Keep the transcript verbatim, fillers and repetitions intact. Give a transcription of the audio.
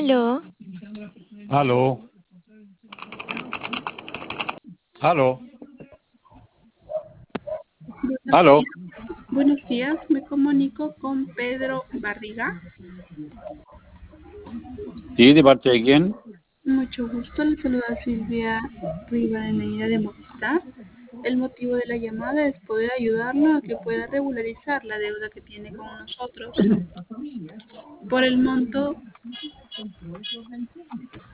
Aló, Aló, aló, Buenos aló. días, buenos días, me comunico con Pedro Barriga. Sí, ¿de parte de quién? Mucho gusto, le saluda Silvia Rivadeneira de Movistar. El motivo de la llamada es poder ayudarlo a que pueda regularizar la deuda que tiene con nosotros por el monto